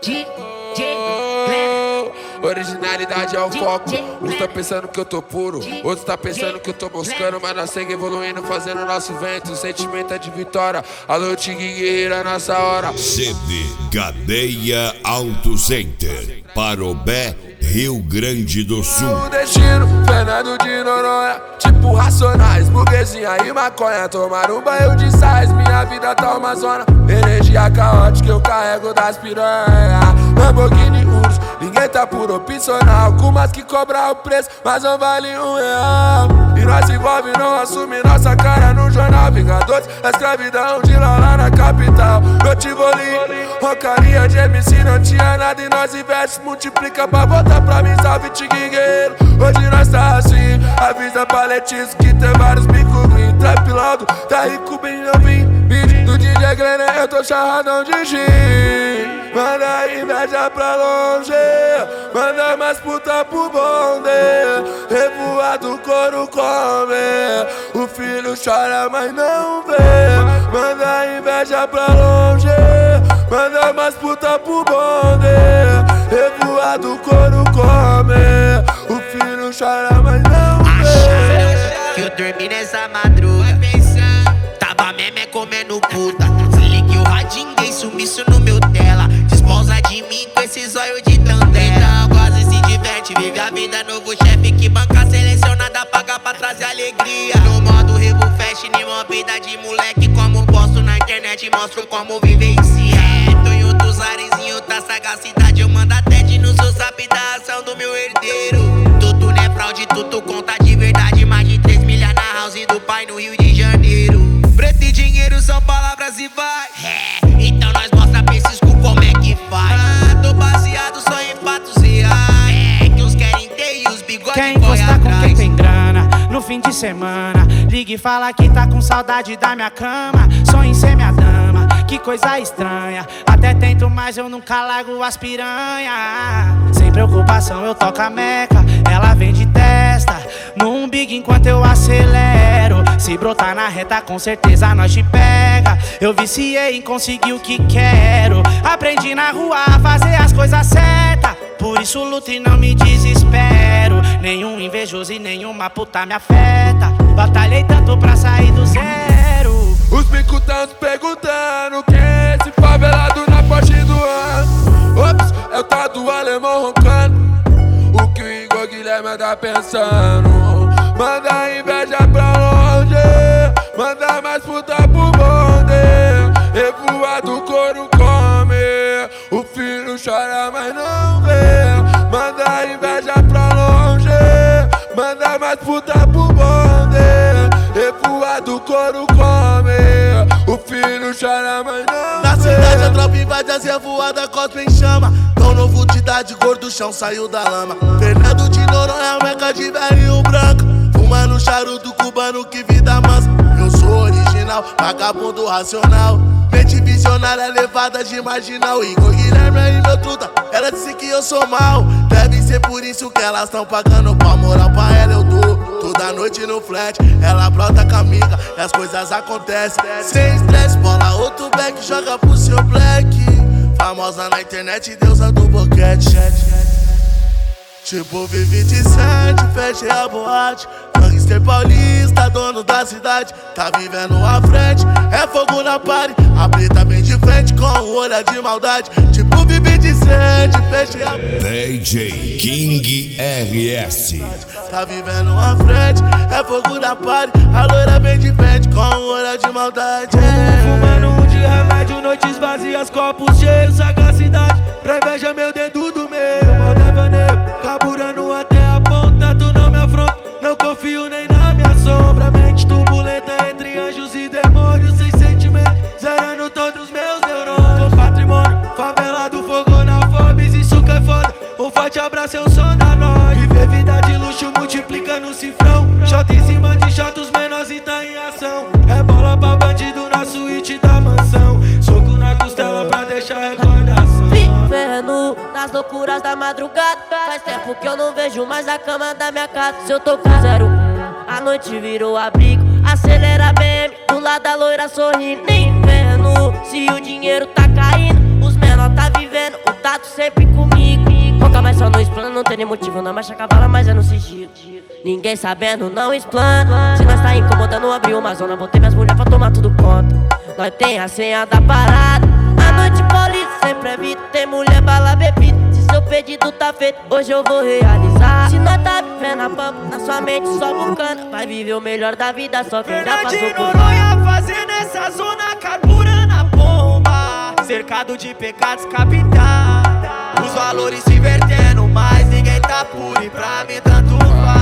Originalidade é o foco. Uns tá pensando que eu tô puro, outros tá pensando que eu tô moscando, mas nós segue evoluindo, fazendo nosso vento. O sentimento é de vitória. Alô, Tiguigueira, nossa hora. CD Cadeia Auto Center, Parobé, Rio Grande do Sul. O destino, Fernando de Noronha, tipo Racionais, burguesinha e maconha. Tomar um banho de sais, minha vida tá uma zona. Energia caótica eu carrego das piranha. Lamborghini Urus, ninguém tá por opcional. Com umas que cobra o preço, mas não vale R$1. E nós se envolve, não assume nossa cara no jornal. Vingadores, a escravidão de lá na capital. Eu te vou ali, rocaria de MC, não tinha nada e nós investe, multiplica pra voltar pra mim, salve Tiguigueiro. Hoje nós tá assim, avisa paletismo que tem vários bicos green. Trap logo, tá rico bem novinho. Beat do DJ Glenn, eu tô charradão de gin. Manda inveja pra longe, manda mais puta pro bonde. Revoado, couro come, o filho chora mas não vê. Manda inveja pra longe, manda mais puta pro bonde. Revoado, couro come, o filho chora mas não vê. Que eu dormi nessa madruga, tava meme comendo puta. Desliguei o radinho, dei sumiço no meu tela. Desposa de mim com esse zóio de tandela. Então gosta e se diverte, vive a vida, novo chefe que banca selecionada, paga pra trazer alegria. No modo Revo Fast, nenhuma vida de moleque. Como posto na internet, mostro como vivencia. Tô em outros ares, em outra sagacidade. Eu mando até de no seu zap da ação do meu herdeiro. Tudo não é fraude, tudo conta de verdade. Mais de 3 milhas na house do pai no Rio de Janeiro. Preto e dinheiro são palavras e vai. Então nós mostra pra esses cu como é que faz. Tô baseado só em fatos reais. Que uns querem ter e os bigodes quer encostar com quem tem grana no fim de semana. Liga e fala que tá com saudade da minha cama. Sonha em ser minha dama, que coisa estranha. Até tento, mas eu nunca largo as piranha. Sem preocupação eu toco a meca, ela vem de testa no umbigo enquanto eu acelero. Se brotar na reta com certeza nós te pega. Eu viciei em conseguir o que quero. Aprendi na rua a fazer as coisas certas, por isso luto e não me desespero. Nenhum invejoso e nenhuma puta me afeta. Batalhei tanto pra sair do zero. Os bicos tão se perguntando quem é esse favelado na Porsche do ano. Ops, é o tal do alemão roncando. O que o Igor Guilherme tá pensando. Manda inveja pra longe, manda mais puta pro bonde. Revoado, couro come, o filho chora mas não vê. Manda inveja pra longe, manda mais puta pro bonde. Revoado, couro come, o filho chora mas não vê. Na cidade a tropa invade as revoadas, cospe em chama. Tão novo de idade, gordo, chão saiu da lama. Fernando de Noronha, meca de velhinho branco. Fumando charuto cubano, que vida mansa. Eu sou original, vagabundo racional. Mente visionária, levada de marginal. Igor Guilherme e meu truta, ela disse que eu sou mal. Deve ser por isso que elas tão pagando pau. Moral pra ela eu dou, toda noite no flat. Ela brota com a amiga e as coisas acontecem. Sem estresse, bola outro black, joga pro seu black. Famosa na internet, deusa do boquete. Tipo V27, fechei a boate. Gangster paulista, dono da cidade. Tá vivendo à frente, é fogo na party. A preta vem de frente com um olhar de maldade. Tipo V27, fechei a boate. DJ King RS. Tá vivendo à frente, é fogo na party. A loira vem de frente com um olhar de maldade. Fumando um de remédio, noites vazias, copos cheios, sagacidade. Pra inveja meu dedo do meio, mal devaneio. Carburando até a ponta, tu não me afronta. Não confio nem na minha sombra. Mente turbulenta entre anjos e demônios. Sem sentimento, zerando todos os meus neurônios. Sou patrimônio, favelado, fogo na Forbes, isso que é foda. Um forte abraço, eu sou da noite. Viver vida de luxo, multiplica no cifrão. Shot em cima de shot, os menores e tá em ação. É bola pra bandido na suíte da mansão. Soco na costela pra deixar recordação. Vivendo nas loucuras da madrugada. Faz tempo que eu não vejo mais a cama da minha casa. Se eu tô com 01, a noite virou abrigo. Acelera a BM, do lado da loira sorrindo. Nem inverno, se o dinheiro tá caindo. Os menor tá vivendo, o pecado sempre comigo. Nunca mais só no explano, não tem nem motivo. Não marcha cavala, mas é no sigilo. Ninguém sabendo, não explana. Se nós tá incomodando, abriu uma zona. Botei minhas mulheres pra tomar tudo conta. Nós tem a senha da parada. A noite polícia sempre evito. Tem mulher, bala, bebida. Se seu pedido tá feito, hoje eu vou realizar. Se nós tá vivendo a pampa, na sua mente só bucana. Vai viver o melhor da vida, só quem já passou por Noronha fazendo essa zona, carburando a bomba. Cercado de pecados capitais. Os valores se invertendo, mas ninguém tá puro. E pra mim tanto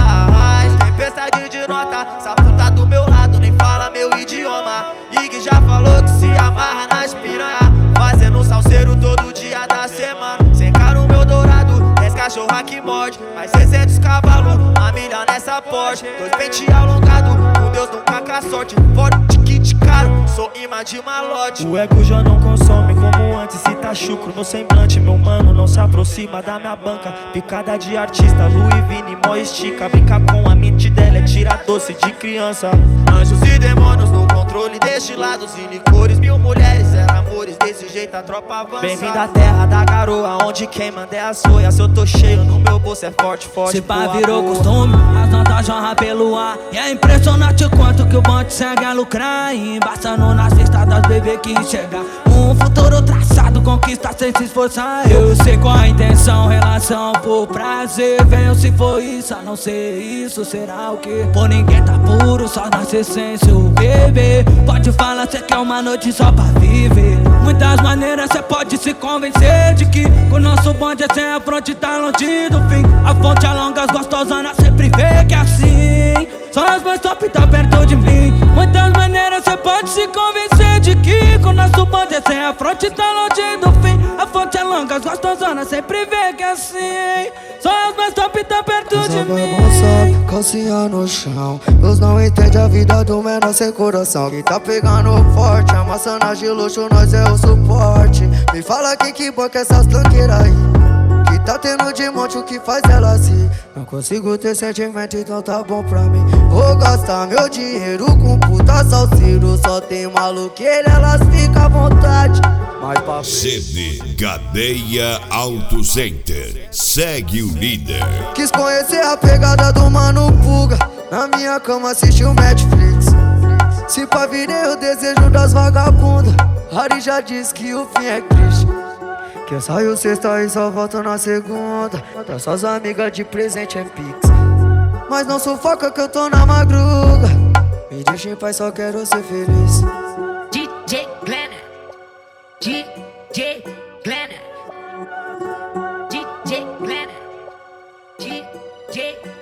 faz. Tempestade de nota, essa puta do meu lado nem fala meu idioma. Ig já falou que se amarra nas piranha, fazendo salseiro todo dia da semana. Sem caro meu dourado, 10 cachorra que morde, mais 600 cavalos, a milha nessa Porsche. 2 pente alongado, com Deus nunca com a sorte. Forte kit caro, sou imã de malote. O ego já não consome como antes, se tá chucro no semblante. Meu mano não se aproxima da minha banca. Picada de artista, Louis Vini, mó estica. Brinca com a mente dela, é tira doce de criança. Anjos e demônios no controle destilados e licores. 1000 mulheres, eram amores, desse jeito a tropa avança. Bem-vindo à terra da garoa, onde quem manda é a soia. Se eu tô cheio, no meu bolso é forte, forte. Se pá virou costume, as notas jorram pelo ar. E é impressionante o quanto que o bonde segue a lucrar. E embaçando nas estradas, bebê, que enxergar um futuro traçado, conquista sem se esforçar. Eu sei qual a intenção, relação por prazer. Venho se for isso, a não ser isso, será o quê? Por ninguém tá puro, só nasce essência, o bebê. Pode falar, cê quer uma noite só pra viver. Muitas maneiras cê pode se convencer de que o nosso bonde é sem a fronte, tá longe do fim. A fonte alonga, as gostosana sempre vê que é assim. Só as mais top tá perto de mim. Muitas maneiras cê pode se convencer de que o nosso bonde é sem a fronte, tá longe do fim. A fonte é longa, as gostosana sempre vê que é assim. Só as mais top tá perto de mim. Calcinha no chão, Deus não entende a vida do menor sem coração. Quem tá pegando forte, amassando de luxo, nós é o suporte. Me fala quem que banca essas tranqueiras aí, que tá tendo de monte o que faz ela assim. Não consigo ter sentimento, então tá bom pra mim. Vou gastar meu dinheiro com puta salseiro. Só tem maluqueira, elas ficam à vontade. Mas pra CD Cadeia Auto Center. Segue o líder. quis conhecer a pegada do Mano Puga. Na minha cama assistiu Netflix. Se pá virei o desejo das vagabundas. Ari já disse que o fim é triste, que eu saio sexta e só volto na segunda. Dá suas amigas de presente é pix. Mas não sufoca que eu tô na madruga. Me deixa em paz, só quero ser feliz. DJ Glenn, DJ Glenn, DJ Glenn, DJ